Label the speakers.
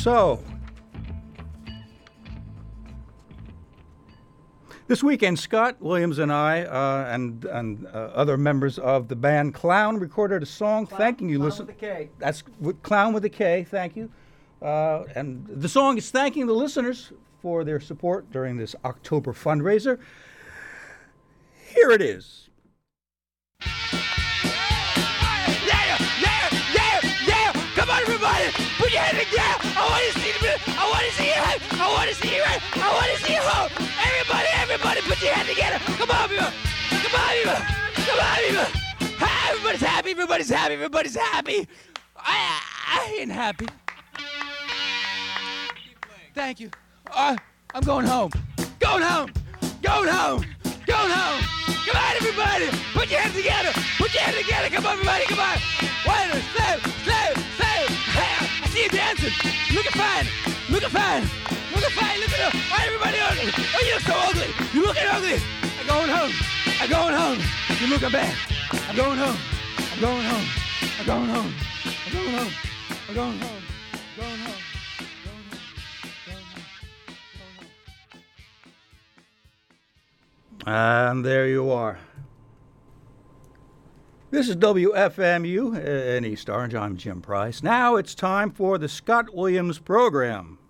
Speaker 1: so. This weekend, Scott Williams and I and other members of the band Clown recorded a song thanking you.
Speaker 2: Clown with a K.
Speaker 1: That's Clown with a K. Thank you. And the song is thanking the listeners for their support during this October fundraiser. Here it is.
Speaker 3: Come on, everybody! Put your hand together! I want to see you! I want to see you! I want to see you! I want to see you home! Everybody, put your hand together! Come on, people! Come on, people! Come on, people! Everybody's happy! Everybody's happy! Everybody's happy! I ain't happy. Thank you. I'm going home. Going home. Going home. Going home. Come on, everybody! Put your hands together! Put your hands together! Come on, everybody! Come on! One, slave! I see you dancing! Looking fine! Looking fine! Looking fine! Look at you! Why everybody ugly? Oh, you look so ugly! You looking ugly! I'm going home! I'm going home! You looking bad! I'm going home! I'm going home! I'm going home! I'm going home! I'm going home! I'm going home!
Speaker 1: And there you are. This is WFMU in East Orange. I'm Jim Price. Now it's time for the Scott Williams program.